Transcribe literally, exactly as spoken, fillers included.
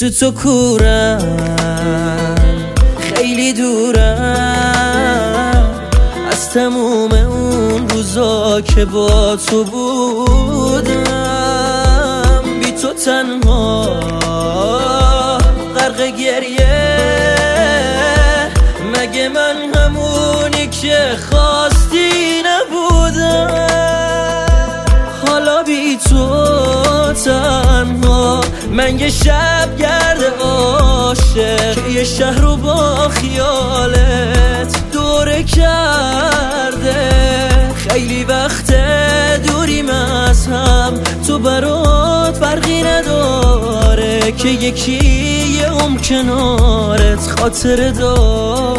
تو تو کورم، خیلی دورم از تموم اون روزا که با تو بودم. بی تو تنها غرق گریه، مگه من همونی که خواستی نبودم؟ حالا بی تو تنها من یه شب گرد عاشق که یه شهر رو با خیالت دوره کرده. خیلی وقت دوریم از هم، تو برات فرقی نداره که یکی یه عمر کنارت خاطره داره.